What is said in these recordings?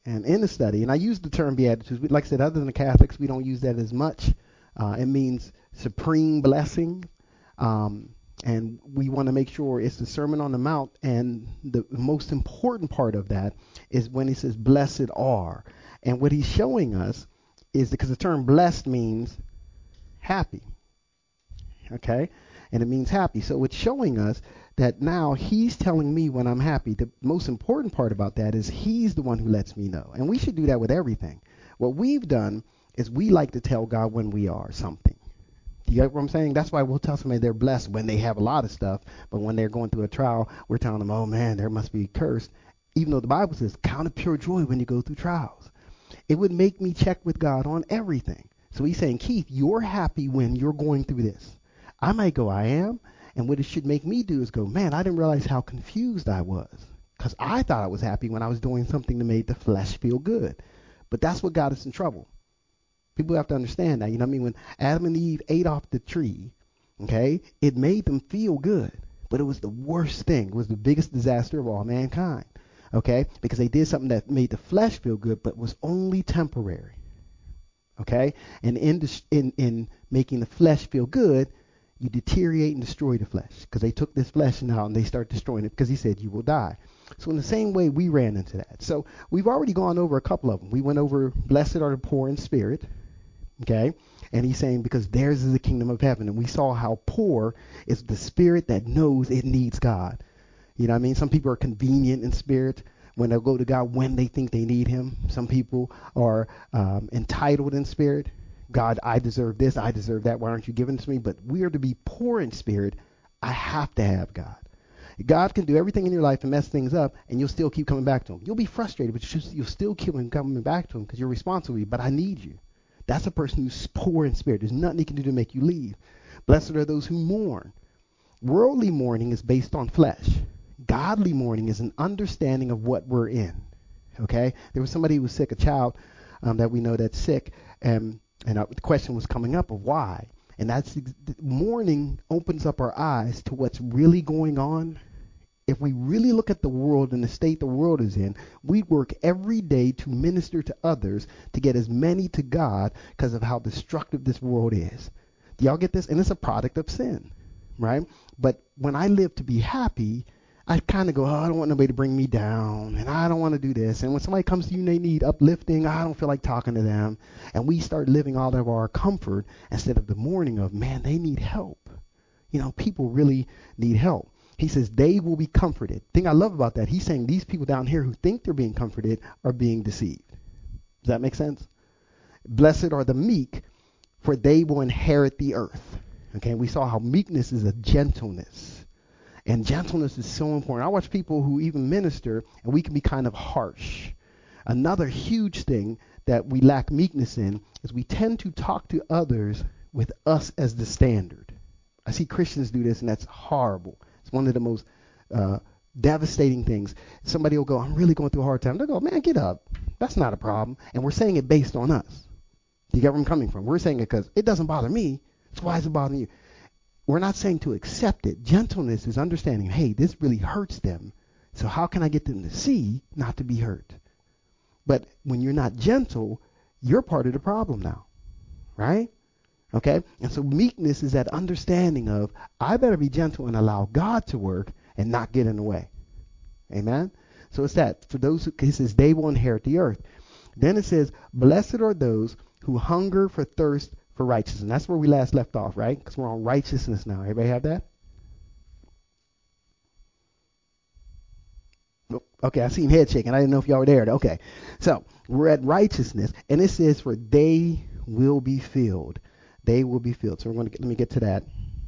And in the study, and I use the term Beatitudes, like I said, other than the Catholics, we don't use that as much. It means supreme blessing. Um, and we want to make sure it's the Sermon on the Mount. And the most important part of that is when he says, blessed are. And what he's showing us is because the term blessed means happy. Okay? And it means happy. So it's showing us that now he's telling me when I'm happy. The most important part about that is he's the one who lets me know. And we should do that with everything. What we've done is we like to tell God when we are something. You get what I'm saying? That's why we'll tell somebody they're blessed when they have a lot of stuff. But when they're going through a trial, we're telling them, oh man, there must be cursed. Even though the Bible says, count it pure joy when you go through trials. It would make me check with God on everything. So he's saying, Keith, you're happy when you're going through this. I might go, I am. And what it should make me do is go, man, I didn't realize how confused I was. Because I thought I was happy when I was doing something that made the flesh feel good. But that's what got us in trouble. People have to understand that. You know what I mean? When Adam and Eve ate off the tree, okay, it made them feel good. But it was the worst thing. It was the biggest disaster of all mankind. Okay? Because they did something that made the flesh feel good, but was only temporary. Okay? And in making the flesh feel good, you deteriorate and destroy the flesh. Because they took this flesh now and they start destroying it because he said you will die. So in the same way, we ran into that. So we've already gone over a couple of them. We went over blessed are the poor in spirit. Okay? And he's saying because theirs is the kingdom of heaven. And we saw how poor is the spirit that knows it needs God. You know what I mean? Some people are convenient in spirit when they'll go to God when they think they need him. Some people are entitled in spirit. God, I deserve this. I deserve that. Why aren't you giving it to me? But we are to be poor in spirit. I have to have God. God can do everything in your life and mess things up, and you'll still keep coming back to him. You'll be frustrated, but you'll still keep coming back to him because you're responsible. But I need you. That's a person who's poor in spirit. There's nothing he can do to make you leave. Blessed are those who mourn. Worldly mourning is based on flesh. Godly mourning is an understanding of what we're in. Okay? There was somebody who was sick, a child that we know that's sick, and the question was coming up of why. And that's mourning opens up our eyes to what's really going on. If we really look at the world and the state the world is in, we work every day to minister to others to get as many to God because of how destructive this world is. Do y'all get this? And it's a product of sin, right? But when I live to be happy, I kind of go, oh, I don't want nobody to bring me down, and I don't want to do this. And when somebody comes to you and they need uplifting, I don't feel like talking to them. And we start living out of our comfort instead of the mourning of, man, they need help. You know, people really need help. He says they will be comforted. The thing I love about that, he's saying these people down here who think they're being comforted are being deceived. Does that make sense? Blessed are the meek, for they will inherit the earth. Okay, we saw how meekness is a gentleness. And gentleness is so important. I watch people who even minister, and we can be kind of harsh. Another huge thing that we lack meekness in is we tend to talk to others with us as the standard. I see Christians do this, and that's horrible. It's one of the most devastating things. Somebody will go, I'm really going through a hard time. They'll go, man, get up. That's not a problem. And we're saying it based on us. You get where I'm coming from? We're saying it because it doesn't bother me. So why is it bothering you? We're not saying to accept it. Gentleness is understanding, hey, this really hurts them. So how can I get them to see not to be hurt? But when you're not gentle, you're part of the problem now, right? Okay? And so meekness is that understanding of, I better be gentle and allow God to work and not get in the way. Amen? So it's that. For those who, he says, they will inherit the earth. Then it says, blessed are those who hunger for thirst for righteousness. And that's where we last left off, right? Because we're on righteousness now. Everybody have that? Okay, I seen head shaking. I didn't know if y'all were there. Okay. So we're at righteousness. And it says, for they will be filled. They will be filled. So we're going to let me get to that.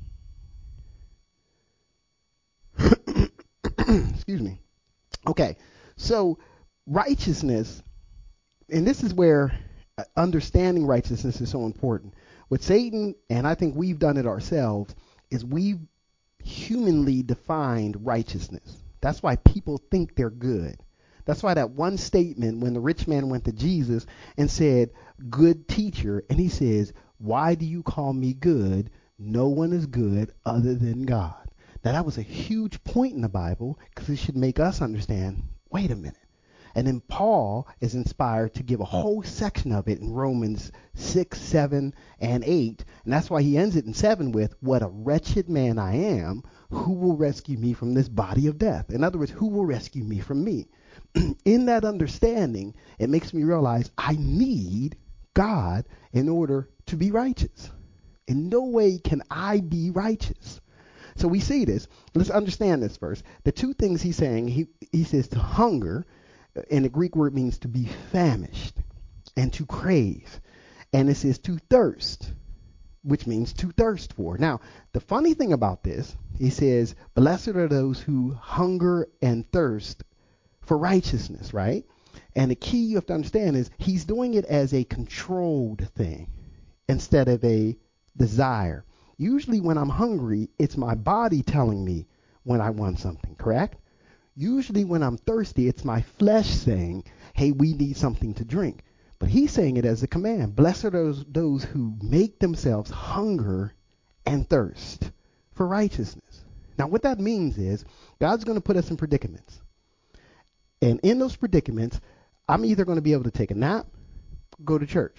Excuse me. Okay. So righteousness, and this is where understanding righteousness is so important. What Satan, and I think we've done it ourselves, is we've humanly defined righteousness. That's why people think they're good. That's why that one statement when the rich man went to Jesus and said, good teacher, and he says, why do you call me good? No one is good other than God. Now that was a huge point in the Bible because it should make us understand, wait a minute. And then Paul is inspired to give a whole section of it in Romans 6, 7, and 8. And that's why he ends it in 7 with, what a wretched man I am. Who will rescue me from this body of death? In other words, who will rescue me from me? In that understanding, it makes me realize I need God in order to be righteous. In no way can I be righteous. So we see this. Let's understand this first. The two things he's saying, he says to hunger, and the Greek word means to be famished, and to crave. And it says to thirst, which means to thirst for. Now, the funny thing about this, he says, blessed are those who hunger and thirst for righteousness, right? And the key you have to understand is he's doing it as a controlled thing instead of a desire. Usually when I'm hungry, it's my body telling me when I want something, correct? Usually when I'm thirsty, it's my flesh saying, hey, we need something to drink. But he's saying it as a command. Blessed are those who make themselves hunger and thirst for righteousness. Now what that means is God's going to put us in predicaments. And in those predicaments, I'm either going to be able to take a nap, go to church,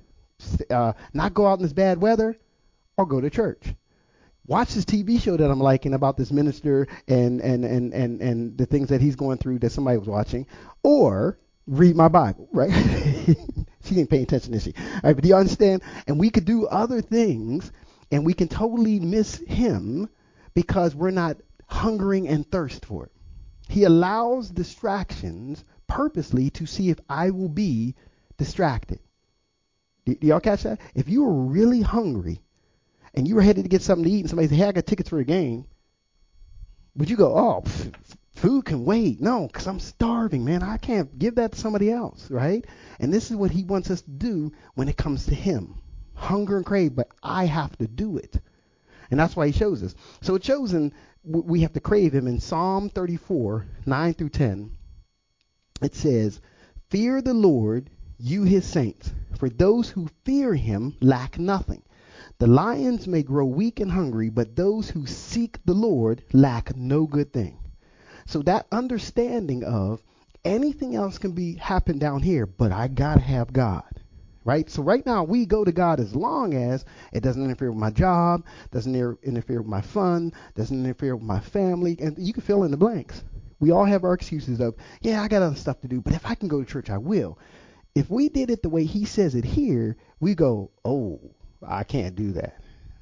not go out in this bad weather, or go to church. Watch this TV show that I'm liking about this minister and the things that he's going through that somebody was watching, or read my Bible, right? She didn't pay attention, is she? All right, but do you understand? And we could do other things, and we can totally miss him because we're not hungering and thirst for it. He allows distractions purposely to see if I will be distracted. Do y'all catch that? If you were really hungry and you were headed to get something to eat and somebody said, hey, I got tickets for a game, would you go, oh, food can wait? No, because I'm starving, man. I can't give that to somebody else, right? And this is what he wants us to do when it comes to him. Hunger and crave, but I have to do it. And that's why he shows us. So it shows we have to crave him. In Psalm 34, 9 through 10, it says, fear the Lord, you his saints, for those who fear him lack nothing. The lions may grow weak and hungry, but those who seek the Lord lack no good thing. So that understanding of anything else can happen down here, but I got to have God. Right? So right now we go to God as long as it doesn't interfere with my job, doesn't interfere with my fun, doesn't interfere with my family, and you can fill in the blanks. We all have our excuses of, yeah, I got other stuff to do, but if I can go to church, I will. If we did it the way he says it here, we go, oh, I can't do that.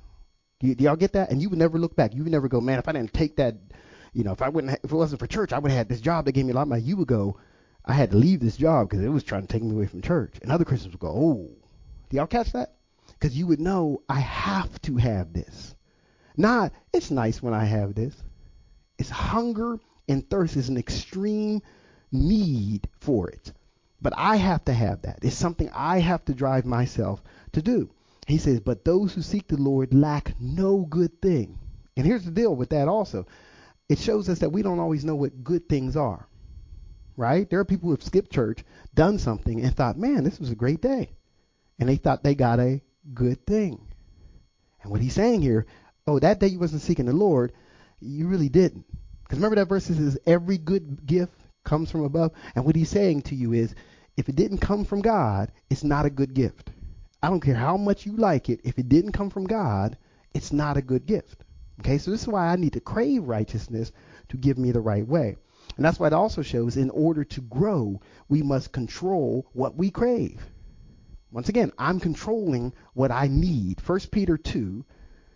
Do y'all get that? And you would never look back. You would never go, man, if I didn't take that, if it wasn't for church, I would have had this job that gave me a lot of money. You would go, I had to leave this job because it was trying to take me away from church. And other Christians would go, oh, do y'all catch that? Because you would know I have to have this. Not, it's nice when I have this. It's hunger and thirst is an extreme need for it. But I have to have that. It's something I have to drive myself to do. He says, but those who seek the Lord lack no good thing. And here's the deal with that also. It shows us that we don't always know what good things are. Right? There are people who have skipped church, done something, and thought, man, this was a great day. And they thought they got a good thing. And what he's saying here, oh, that day you wasn't seeking the Lord, you really didn't. Because remember that verse says, every good gift comes from above. And what he's saying to you is, if it didn't come from God, it's not a good gift. I don't care how much you like it. If it didn't come from God, it's not a good gift. Okay, so this is why I need to crave righteousness to give me the right way. And that's why it also shows in order to grow, we must control what we crave. Once again, I'm controlling what I need. 1 Peter 2,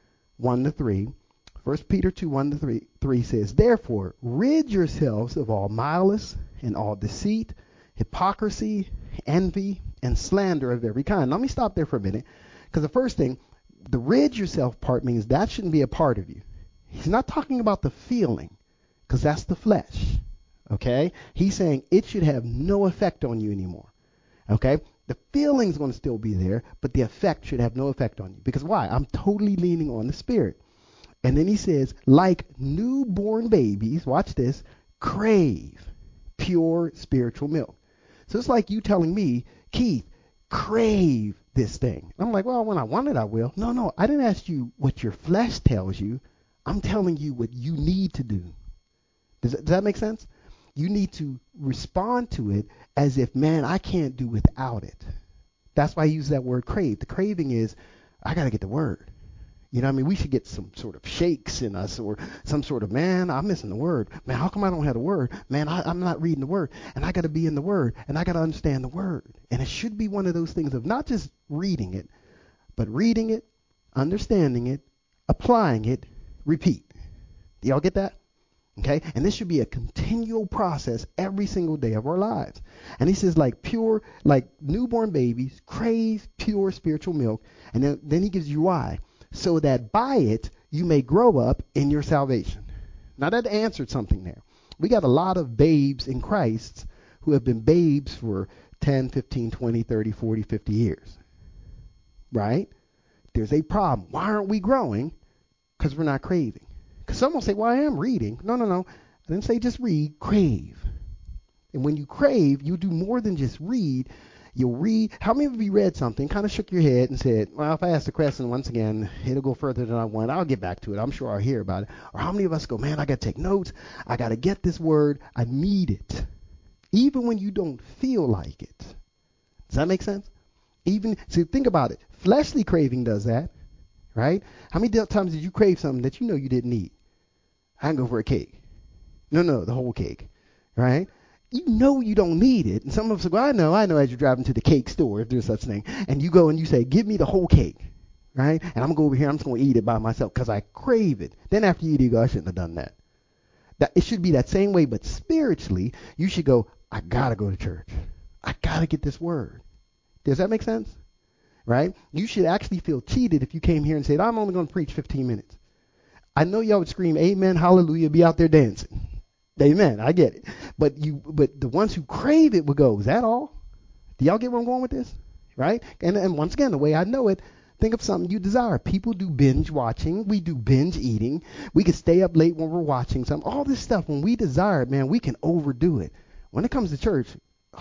1 to 3. 1 Peter 2, 1 to 3 says, therefore, rid yourselves of all malice and all deceit, hypocrisy, envy, and slander of every kind. Let me stop there for a minute. Because the first thing, the rid yourself part means that shouldn't be a part of you. He's not talking about the feeling, because that's the flesh. Okay? He's saying it should have no effect on you anymore. Okay? The feeling's going to still be there, but the effect should have no effect on you. Because why? I'm totally leaning on the Spirit. And then he says, like newborn babies, watch this, crave pure spiritual milk. So it's like you telling me, Keith, crave this thing. I'm like, well, when I want it, I will. No, I didn't ask you what your flesh tells you. I'm telling you what you need to do. Does that make sense? you need to respond to it as if, man, I can't do without it. That's why I use that word crave. The craving is, I got to get the word. You know what I mean? We should get some sort of shakes in us or some sort of, man, I'm missing the word. Man, how come I don't have the word? Man, I'm not reading the word. And I got to be in the word. And I got to understand the word. And it should be one of those things of not just reading it, but reading it, understanding it, applying it, repeat. Do y'all get that? Okay? And this should be a continual process every single day of our lives. And he says, like newborn babies crave pure spiritual milk. And then he gives you why. So that by it you may grow up in your salvation. Now that answered something there. We got a lot of babes in Christ who have been babes for 10, 15, 20, 30, 40, 50 years. Right? There's a problem. Why aren't we growing? Because we're not craving. Because some will say, well, I am reading. No. I didn't say just read, crave. And when you crave, you do more than just read. You'll read. How many of you read something, kind of shook your head and said, well, if I ask the question once again, it'll go further than I want. I'll get back to it. I'm sure I'll hear about it. Or how many of us go, man, I got to take notes. I got to get this word. I need it. Even when you don't feel like it. Does that make sense? So think about it. Fleshly craving does that, right? How many times did you crave something that you know you didn't need? I can go for a cake. No, the whole cake, right? You know you don't need it. And some of us go, I know as you're driving to the cake store, if there's such thing, and you go and you say, give me the whole cake, right? And I'm going to go over here, I'm just going to eat it by myself because I crave it. Then after you eat it, you go, I shouldn't have done that. It should be that same way, but spiritually, you should go, I got to go to church. I got to get this word. Does that make sense? Right? You should actually feel cheated if you came here and said, I'm only going to preach 15 minutes. I know y'all would scream, amen, hallelujah, be out there dancing. Amen. I get it. But the ones who crave it would go, is that all? Do y'all get where I'm going with this? Right? And once again, the way I know it, think of something you desire. People do binge watching. We do binge eating. We can stay up late when we're watching something. All this stuff, when we desire it, man, we can overdo it. When it comes to church,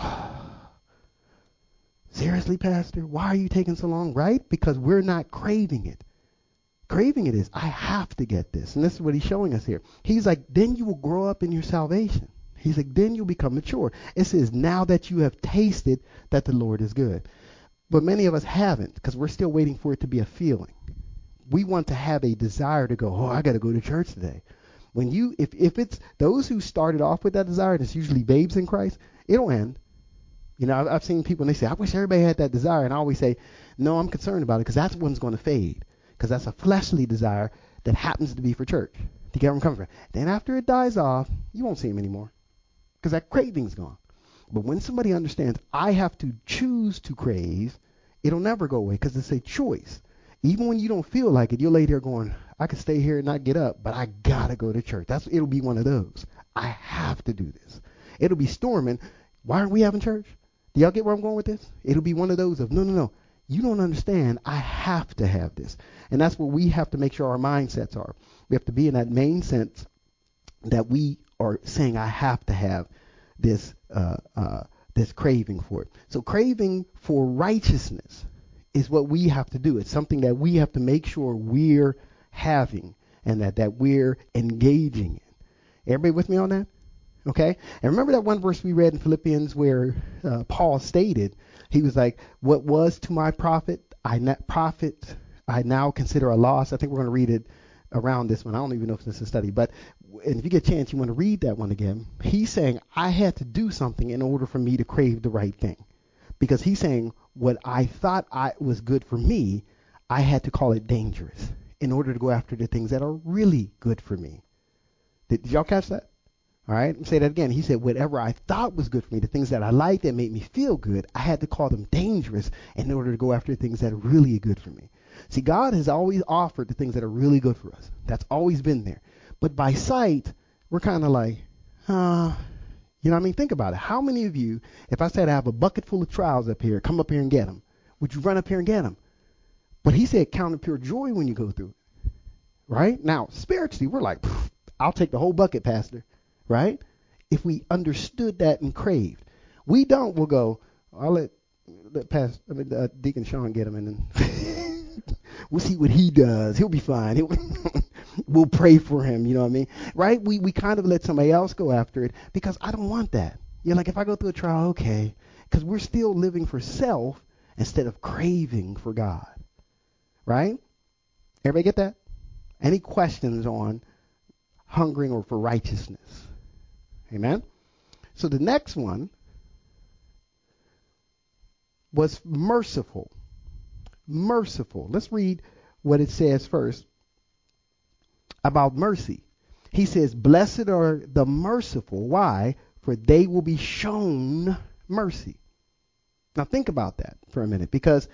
seriously, Pastor, why are you taking so long? Right? Because we're not craving it. Craving it is, I have to get this. And this is what he's showing us here. He's like, then you will grow up in your salvation. He's like, then you'll become mature. It says, now that you have tasted that the Lord is good. But many of us haven't because we're still waiting for it to be a feeling. We want to have a desire to go, oh, I got to go to church today. When if it's those who started off with that desire, and it's usually babes in Christ, it'll end. You know, I've seen people and they say, I wish everybody had that desire. And I always say, no, I'm concerned about it because that's one's going to fade. Because that's a fleshly desire that happens to be for church. Do you get where I'm coming from? Then after it dies off, you won't see him anymore. Because that craving's gone. But when somebody understands, I have to choose to crave, it'll never go away because it's a choice. Even when you don't feel like it, you'll lay there going, I could stay here and not get up, but I got to go to church. It'll be one of those. I have to do this. It'll be storming. Why aren't we having church? Do y'all get where I'm going with this? It'll be one of those of, no. You don't understand. I have to have this. And that's what we have to make sure our mindsets are. We have to be in that main sense that we are saying, I have to have this this craving for it. So craving for righteousness is what we have to do. It's something that we have to make sure we're having and that we're engaging in. Everybody with me on that? Okay? And remember that one verse we read in Philippians where Paul stated, he was like, what was to my profit, I now consider a loss. I think we're going to read it around this one. I don't even know if this is a study, but and if you get a chance, you want to read that one again. He's saying, I had to do something in order for me to crave the right thing. Because he's saying, what I thought was good for me, I had to call it dangerous in order to go after the things that are really good for me. Did y'all catch that? All right, let me say that again. He said, whatever I thought was good for me, the things that I liked that made me feel good, I had to call them dangerous in order to go after the things that are really good for me. See, God has always offered the things that are really good for us. That's always been there. But by sight, we're kind of like, you know what I mean? Think about it. How many of you, if I said I have a bucket full of trials up here, come up here and get them, would you run up here and get them? But he said, count it pure joy when you go through it. Right? Now, spiritually, we're like, I'll take the whole bucket, Pastor. Right? If we understood that and craved. We don't, we'll go, I'll let Deacon Sean get him and then we'll see what he does. He'll be fine. We'll pray for him, you know what I mean? Right? We kind of let somebody else go after it because I don't want that. You're like, if I go through a trial, okay. Because we're still living for self instead of craving for God. Right? Everybody get that? Any questions on hungering or for righteousness? Amen? So the next one was merciful. Merciful. Let's read what it says first about mercy. He says, blessed are the merciful. Why? For they will be shown mercy. Now think about that for a minute, because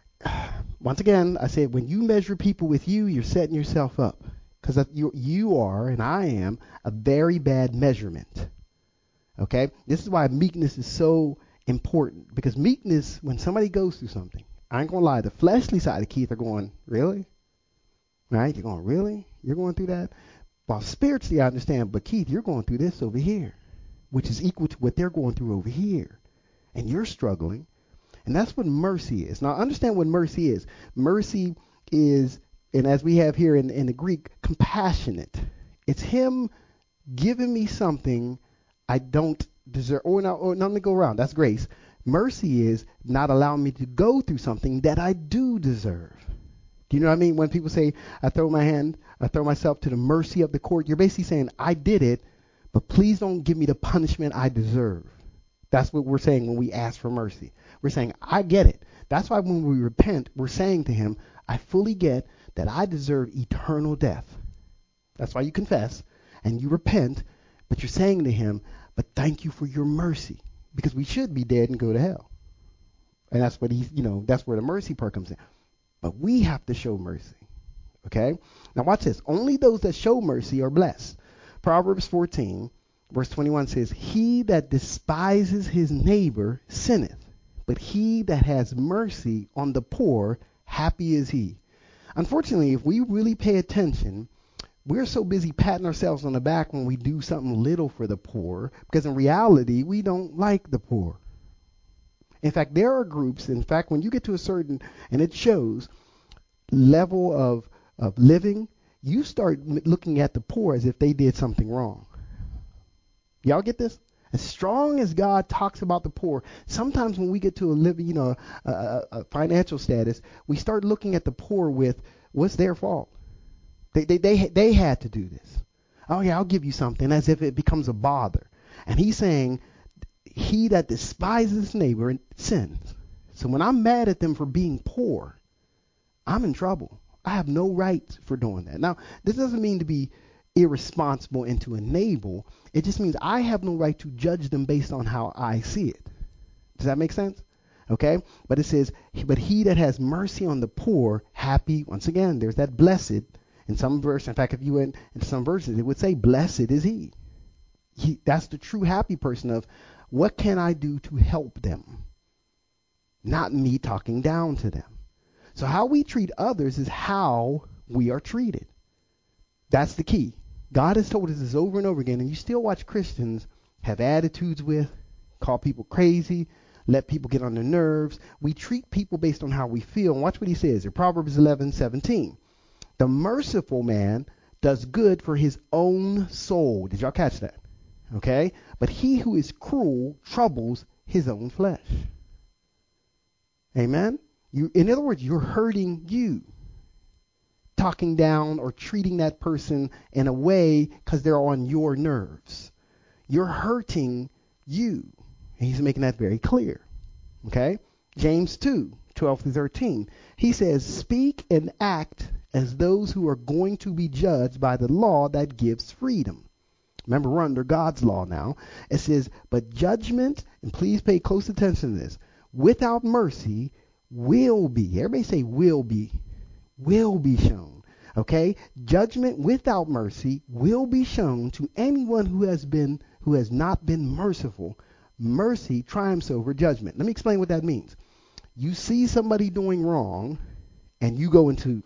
once again, I said, when you measure people with you, you're setting yourself up, because you are, and I am, a very bad measurement. Okay? This is why meekness is so important, because meekness, when somebody goes through something, I ain't going to lie, the fleshly side of Keith are going, really? Right? You're going, really? You're going through that? While spiritually I understand, but Keith, you're going through this over here, which is equal to what they're going through over here. And you're struggling. And that's what mercy is. Now, understand what mercy is. Mercy is, and as we have here in the Greek, compassionate. It's him giving me something I don't deserve. Or let me go around. That's grace. Mercy is not allowing me to go through something that I do deserve. Do you know what I mean? When people say, I throw myself to the mercy of the court, you're basically saying, I did it, but please don't give me the punishment I deserve. That's what we're saying when we ask for mercy. We're saying, I get it. That's why when we repent, we're saying to him, I fully get that I deserve eternal death. That's why you confess and you repent, but you're saying to him, but thank you for your mercy, because we should be dead and go to hell. And that's what that's where the mercy part comes in. But we have to show mercy. Okay? Now watch this. Only those that show mercy are blessed. Proverbs 14, verse 21 says, he that despises his neighbor sinneth, but he that has mercy on the poor, happy is he. Unfortunately, if we really pay attention, we're so busy patting ourselves on the back when we do something little for the poor, because in reality, we don't like the poor. In fact, there are groups, when you get to a certain, and it shows, level of living, you start looking at the poor as if they did something wrong. Y'all get this? As strong as God talks about the poor, sometimes when we get to a financial status, we start looking at the poor with, what's their fault? They had to do this. Oh yeah, I'll give you something, as if it becomes a bother. And he's saying, he that despises his neighbor sins. So when I'm mad at them for being poor, I'm in trouble. I have no right for doing that. Now, this doesn't mean to be irresponsible and to enable. It just means I have no right to judge them based on how I see it. Does that make sense? Okay? But it says, but he that has mercy on the poor, happy. Once again, there's that blessed. In some verse, in fact, if you went in some verses, it would say, blessed is he. That's the true happy person of, what can I do to help them? Not me talking down to them. So how we treat others is how we are treated. That's the key. God has told us this over and over again, and you still watch Christians have attitudes with, call people crazy, let people get on their nerves. We treat people based on how we feel. And watch what he says in Proverbs 11:17. The merciful man does good for his own soul. Did y'all catch that? Okay? But he who is cruel troubles his own flesh. Amen? In other words, you're hurting you. Talking down or treating that person in a way because they're on your nerves. You're hurting you. And he's making that very clear. Okay? James 2:12-13. He says, speak and act as those who are going to be judged by the law that gives freedom. Remember, we're under God's law now. It says, but judgment, and please pay close attention to this, without mercy will be, everybody say will be shown. Okay? Judgment without mercy will be shown to anyone who has not been merciful. Mercy triumphs over judgment. Let me explain what that means. You see somebody doing wrong, and you go into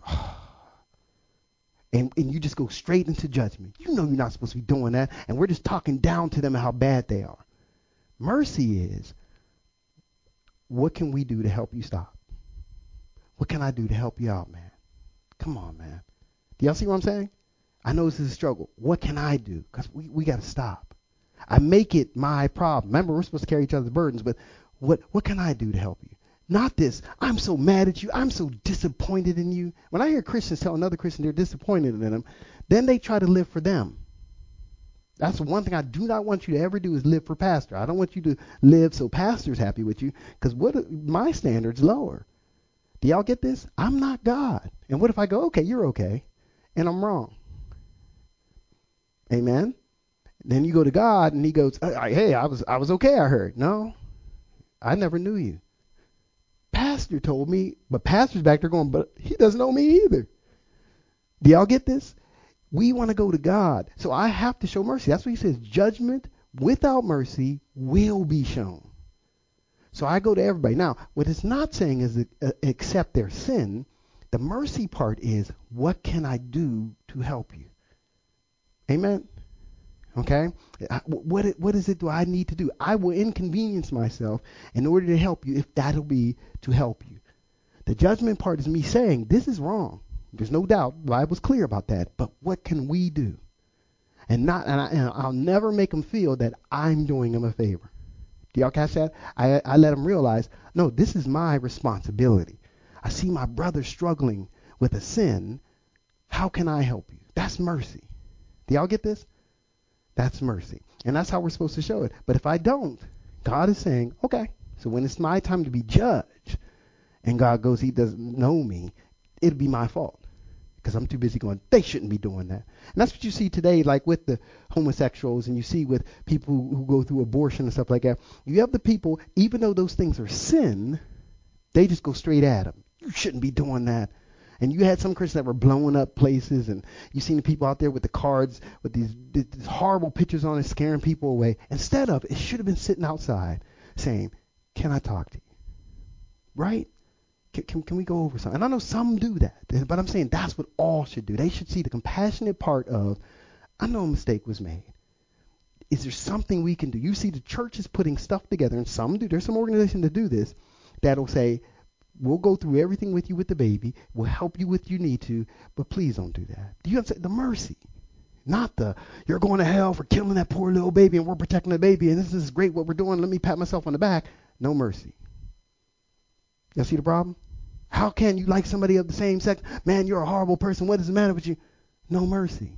and you just go straight into judgment. You know you're not supposed to be doing that, and we're just talking down to them and how bad they are. Mercy is, what can we do to help you stop? What can I do to help you out, man? Come on, man. Do y'all see what I'm saying? I know this is a struggle. What can I do? Because we got to stop. I make it my problem. Remember, we're supposed to carry each other's burdens, but what can I do to help you? Not this, I'm so mad at you. I'm so disappointed in you. When I hear Christians tell another Christian they're disappointed in them, then they try to live for them. That's the one thing I do not want you to ever do is live for pastor. I don't want you to live so pastor's happy with you, because my standard's lower. Do y'all get this? I'm not God. And what if I go, okay, you're okay, and I'm wrong? Amen? Then you go to God, and he goes, hey, I was okay, I heard. No, I never knew you. Pastor told me, but pastor's back there going, but he doesn't know me either. Do y'all get this? We want to go to God. So I have to show mercy. That's what he says. Judgment without mercy will be shown. So I go to everybody. Now, what it's not saying is accept their sin. The mercy part is, what can I do to help you? Amen? Okay? What is it do I need to do? I will inconvenience myself in order to help you, if that'll be to help you. The judgment part is me saying, this is wrong. There's no doubt. The Bible's clear about that. But what can we do? And I'll never make them feel that I'm doing them a favor. Do y'all catch that? I let them realize, no, this is my responsibility. I see my brother struggling with a sin. How can I help you? That's mercy. Do y'all get this? That's mercy. And that's how we're supposed to show it. But if I don't, God is saying, okay, so when it's my time to be judged, and God goes, he doesn't know me, it'll be my fault. Because I'm too busy going, they shouldn't be doing that. And that's what you see today, like with the homosexuals, and you see with people who go through abortion and stuff like that. You have the people, even though those things are sin, they just go straight at them. You shouldn't be doing that. And you had some Christians that were blowing up places, and you seen the people out there with the cards with these horrible pictures on it, scaring people away. Instead of, it should have been sitting outside saying, can I talk to you? Right? Can we go over something? And I know some do that, but I'm saying that's what all should do. They should see the compassionate part of, I know a mistake was made. Is there something we can do? You see the church is putting stuff together, and some do. There's some organizations that do this that'll say, we'll go through everything with you with the baby. We'll help you with you need to, but please don't do that. Do you understand? The mercy. Not the, you're going to hell for killing that poor little baby, and we're protecting the baby, and this is great what we're doing. Let me pat myself on the back. No mercy. Y'all see the problem? How can you like somebody of the same sex? Man, you're a horrible person. What is the matter with you? No mercy.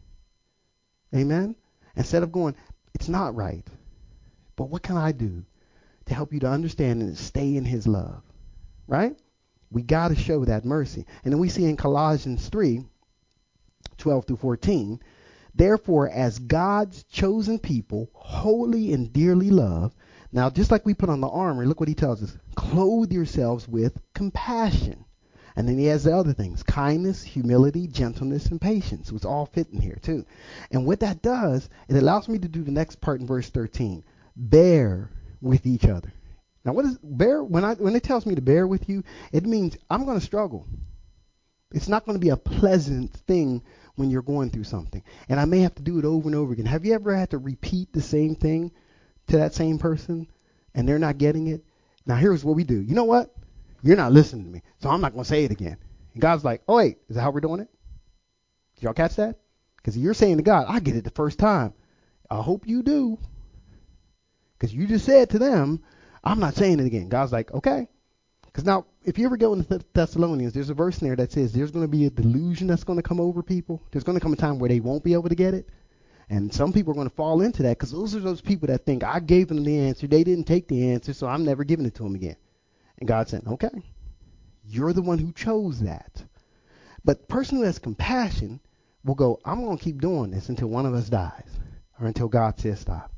Amen? Instead of going, it's not right, but what can I do to help you to understand and stay in his love? Right? We got to show that mercy. And then we see in Colossians 3:12 through 14, therefore, as God's chosen people, holy and dearly loved. Now, just like we put on the armor, look what he tells us. Clothe yourselves with compassion. And then he has the other things. Kindness, humility, gentleness, and patience. So it's all fitting here, too. And what that does, it allows me to do the next part in verse 13. Bear with each other. Now, what is bear? When it tells me to bear with you, it means I'm going to struggle. It's not going to be a pleasant thing when you're going through something. And I may have to do it over and over again. Have you ever had to repeat the same thing to that same person and they're not getting it? Now, here's what we do. You know what? You're not listening to me, so I'm not going to say it again. And God's like, oh, wait, is that how we're doing it? Did y'all catch that? Because you're saying to God, I get it the first time. I hope you do. Because you just said to them, I'm not saying it again. God's like, okay. Because now, if you ever go into Thessalonians, there's a verse in there that says there's going to be a delusion that's going to come over people. There's going to come a time where they won't be able to get it. And some people are going to fall into that because those are those people that think, I gave them the answer. They didn't take the answer, so I'm never giving it to them again. And God said, okay, you're the one who chose that. But the person who has compassion will go, I'm going to keep doing this until one of us dies or until God says stop.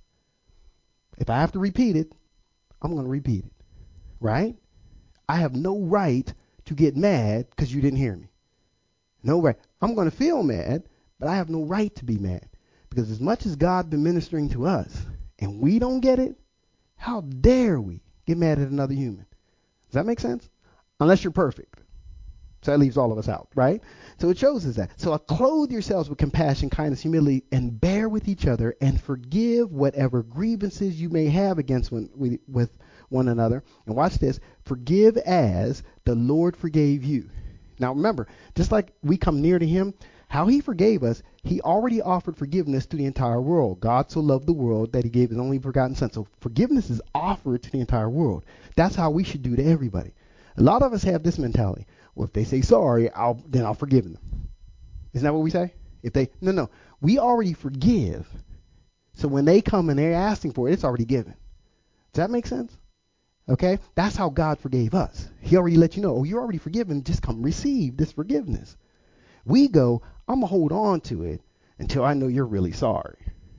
If I have to repeat it, I'm going to repeat it, right? I have no right to get mad because you didn't hear me. No right. I'm going to feel mad, but I have no right to be mad. Because as much as God's been ministering to us and we don't get it, how dare we get mad at another human? Does that make sense? Unless you're perfect. So that leaves all of us out, right? So it shows us that. So clothe yourselves with compassion, kindness, humility, and bear with each other and forgive whatever grievances you may have against with one another. And watch this. Forgive as the Lord forgave you. Now remember, just like we come near to him, how he forgave us, he already offered forgiveness to the entire world. God so loved the world that he gave his only begotten son. So forgiveness is offered to the entire world. That's how we should do to everybody. A lot of us have this mentality. Well, if they say sorry, then I'll forgive them. Isn't that what we say? No. We already forgive. So when they come and they're asking for it, it's already given. Does that make sense? Okay? That's how God forgave us. He already let you know, oh, you're already forgiven. Just come receive this forgiveness. We go, I'm going to hold on to it until I know you're really sorry.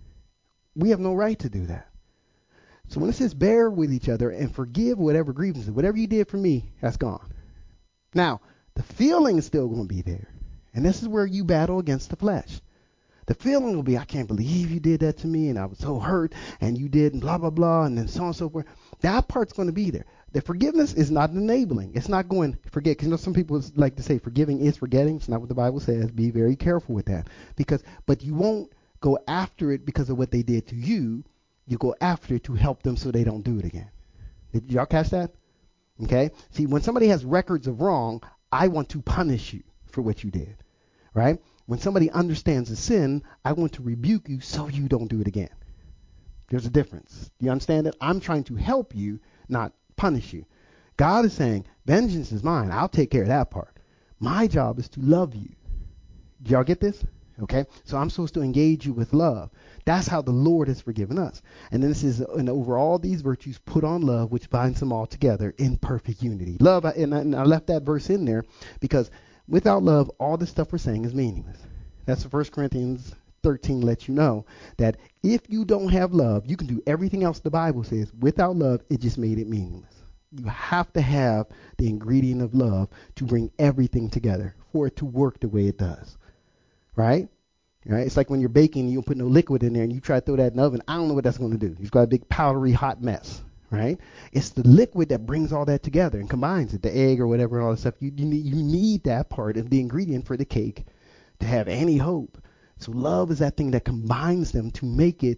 We have no right to do that. So when it says bear with each other and forgive whatever grievances, whatever you did for me, that's gone. Now, the feeling is still going to be there. And this is where you battle against the flesh. The feeling will be, I can't believe you did that to me, and I was so hurt, and you did, and blah, blah, blah, and then so on and so forth. That part's going to be there. The forgiveness is not enabling. It's not going, forget, because some people like to say forgiving is forgetting. It's not what the Bible says. Be very careful with that. But you won't go after it because of what they did to you. You go after it to help them so they don't do it again. Did y'all catch that? Okay? See, when somebody has records of wrong, I want to punish you for what you did. Right? When somebody understands a sin, I want to rebuke you so you don't do it again. There's a difference. Do you understand it? I'm trying to help you, not punish you. God is saying, vengeance is mine. I'll take care of that part. My job is to love you. Do y'all get this? Okay? So I'm supposed to engage you with love. That's how the Lord has forgiven us. And then this is, and over all these virtues, put on love, which binds them all together in perfect unity. Love, and I left that verse in there because without love, all the stuff we're saying is meaningless. That's 1 Corinthians 13 lets you know that if you don't have love, you can do everything else the Bible says. Without love, it just made it meaningless. You have to have the ingredient of love to bring everything together for it to work the way it does. Right? Right? It's like when you're baking, you don't put no liquid in there and you try to throw that in the oven. I don't know what that's going to do. You've got a big powdery hot mess. Right? It's the liquid that brings all that together and combines it, the egg or whatever and all that stuff. You need that part of the ingredient for the cake to have any hope. So love is that thing that combines them to make it,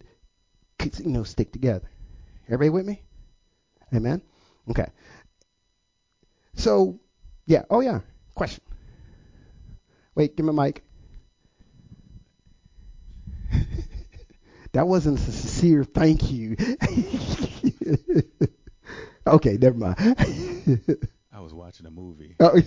stick together. Everybody with me? Amen? Okay. So, yeah. Oh, yeah. Question. Wait, give me a mic. That wasn't a sincere thank you. Okay, never mind. I was watching a movie. Oh.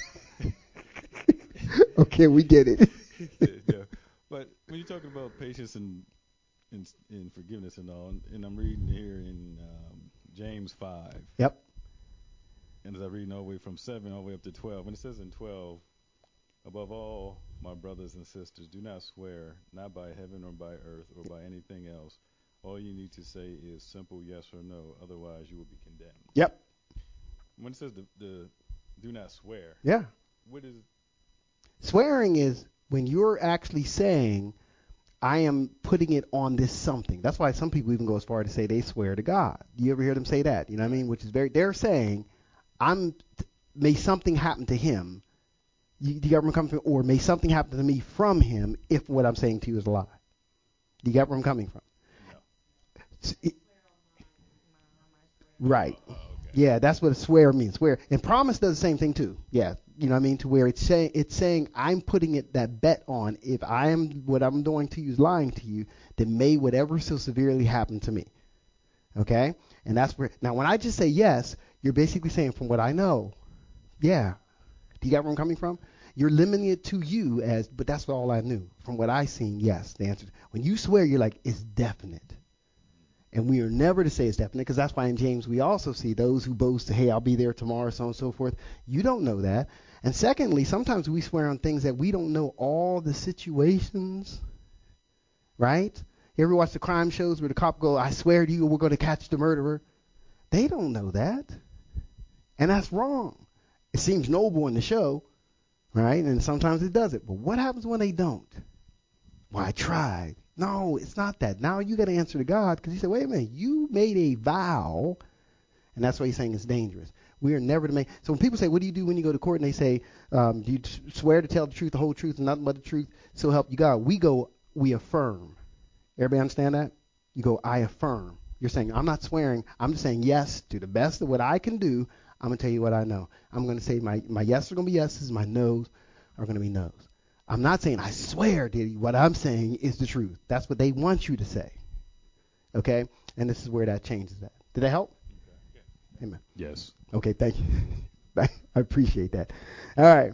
Okay, we get it. Yeah. But when you're talking about patience and forgiveness and all, and I'm reading here in James 5. Yep. And as I read all the way from 7 all the way up to 12, and it says in 12, above all, my brothers and sisters, do not swear, not by heaven or by earth or by anything else. All you need to say is simple yes or no, otherwise you will be condemned. Yep. When it says the do not swear, yeah. What is swearing is when you're actually saying, I am putting it on this something. That's why some people even go as far to say they swear to God. You ever hear them say that? You know what I mean? Which is they're saying, may something happen to him. Do you get where I'm coming from? Or may something happen to me from him if what I'm saying to you is a lie. Do you get where I'm coming from? No. Right. Okay. Yeah, that's what a swear means. Swear. And promise does the same thing too. Yeah. You know what I mean? To where it's saying I'm putting that bet on if what I'm doing to you is lying to you, then may whatever so severely happen to me. Okay? And that's where, now when I just say yes, you're basically saying from what I know, yeah. Do you get where I'm coming from? You're limiting it to you but that's all I knew. From what I seen, yes, the answer. When you swear, you're like, it's definite. And we are never to say it's definite, because that's why in James we also see those who boast, hey, I'll be there tomorrow, so on and so forth. You don't know that. And secondly, sometimes we swear on things that we don't know all the situations, right? You ever watch the crime shows where the cop go, I swear to you, we're going to catch the murderer? They don't know that. And that's wrong. It seems noble in the show, right? And sometimes it doesn't. But what happens when they don't? Well, I tried. No, it's not that. Now you got to answer to God, because he said, wait a minute, you made a vow, and that's why he's saying it's dangerous. We are never to make. So when people say, what do you do when you go to court, and they say, do you swear to tell the truth, the whole truth, and nothing but the truth, so help you God? We affirm. Everybody understand that? You go, I affirm. You're saying, I'm not swearing. I'm just saying yes to the best of what I can do. I'm going to tell you what I know. I'm going to say my yes are going to be yeses, my no's are going to be no's. I'm not saying I swear, Diddy. What I'm saying is the truth. That's what they want you to say. Okay? And this is where that changes that. Did that help? Amen. Yes. Okay, thank you. I appreciate that. All right.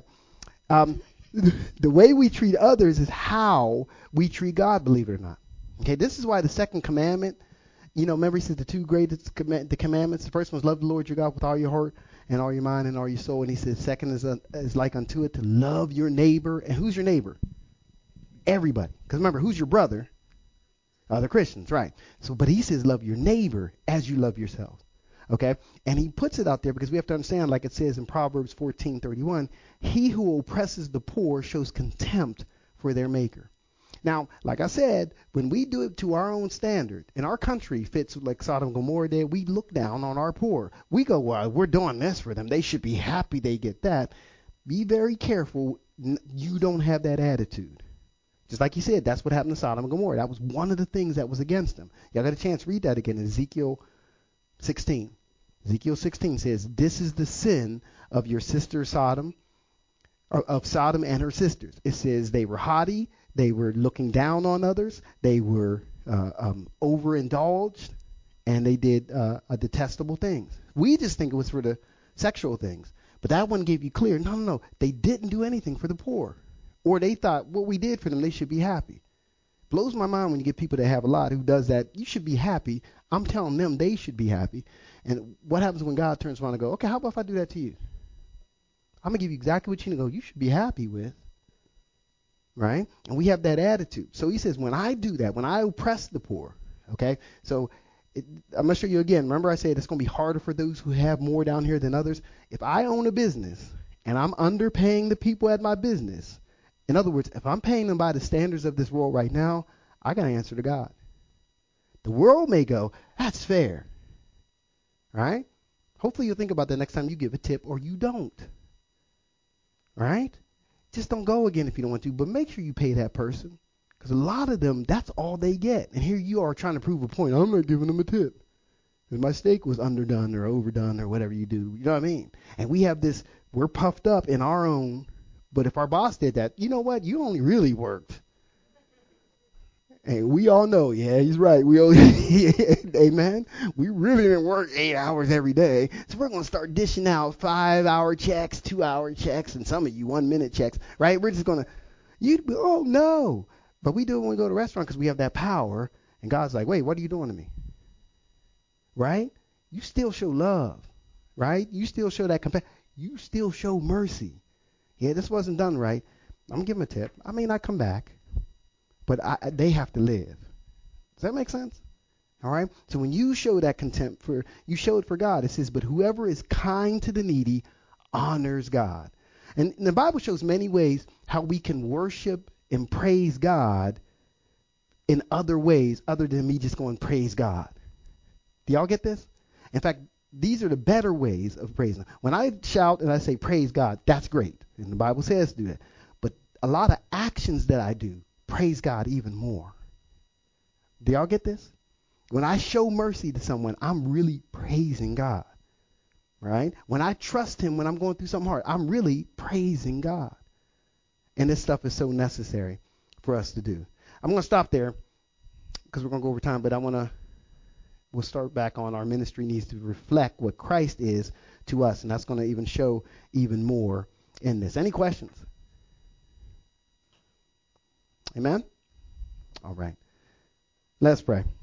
The way we treat others is how we treat God, believe it or not. Okay, this is why the second commandment, remember he said the two greatest the commandments. The first one was love the Lord your God with all your heart and all your mind and all your soul. And he said second is like unto it to love your neighbor. And who's your neighbor? Everybody. Because remember, who's your brother? The Christians, right. So, but he says love your neighbor as you love yourself. Okay? And he puts it out there because we have to understand, like it says in Proverbs 14:31, he who oppresses the poor shows contempt for their maker. Now, like I said, when we do it to our own standard, and our country fits like Sodom and Gomorrah did, we look down on our poor. We go, well, we're doing this for them. They should be happy they get that. Be very careful you don't have that attitude. Just like he said, that's what happened to Sodom and Gomorrah. That was one of the things that was against them. Y'all got a chance to read that again in Ezekiel 16. Ezekiel 16 says, this is the sin of your sister Sodom, of Sodom and her sisters. It says they were haughty, they were looking down on others, they were overindulged, and they did detestable things. We just think it was for the sexual things. But that one gave you clear, no. They didn't do anything for the poor. Or they thought what we did for them, they should be happy. Blows my mind when you get people that have a lot who does that. You should be happy. I'm telling them they should be happy. And what happens when God turns around and goes, okay, how about if I do that to you? I'm going to give you exactly what you need to go, you should be happy with. Right? And we have that attitude. So he says, when I do that, when I oppress the poor, okay? So I'm going to show you again. Remember I said it's going to be harder for those who have more down here than others. If I own a business and I'm underpaying the people at my business, in other words, if I'm paying them by the standards of this world right now, I got to answer to God. The world may go, that's fair. Right? Hopefully you'll think about that next time you give a tip or you don't. Right? Just don't go again if you don't want to, but make sure you pay that person. Because a lot of them, that's all they get. And here you are trying to prove a point. I'm not giving them a tip. Because my steak was underdone or overdone or whatever you do. You know what I mean? And we have this, we're puffed up in our own. But if our boss did that, you know what? You only really worked. And we all know, yeah, he's right. We only, amen. We really didn't work 8 hours every day. So we're going to start dishing out 5-hour checks, 2-hour checks, and some of you 1-minute checks, right? We're just going to, oh no. But we do it when we go to a restaurant because we have that power. And God's like, wait, what are you doing to me? Right? You still show love, right? You still show that compassion. You still show mercy. Yeah, this wasn't done right. I'm going to give them a tip. I may not come back, but they have to live. Does that make sense? All right? So when you show that contempt you show it for God. It says, but whoever is kind to the needy honors God. And the Bible shows many ways how we can worship and praise God in other ways other than me just going praise God. Do y'all get this? In fact, these are the better ways of praising. When I shout and I say praise God, that's great. And the Bible says to do that. But a lot of actions that I do, praise God even more. Do y'all get this? When I show mercy to someone, I'm really praising God. Right? When I trust him when I'm going through something hard, I'm really praising God. And this stuff is so necessary for us to do. I'm going to stop there because we're going to go over time, but we'll start back on our ministry needs to reflect what Christ is to us, and that's going to even show even more in this. Any questions? Amen? All right. Let's pray.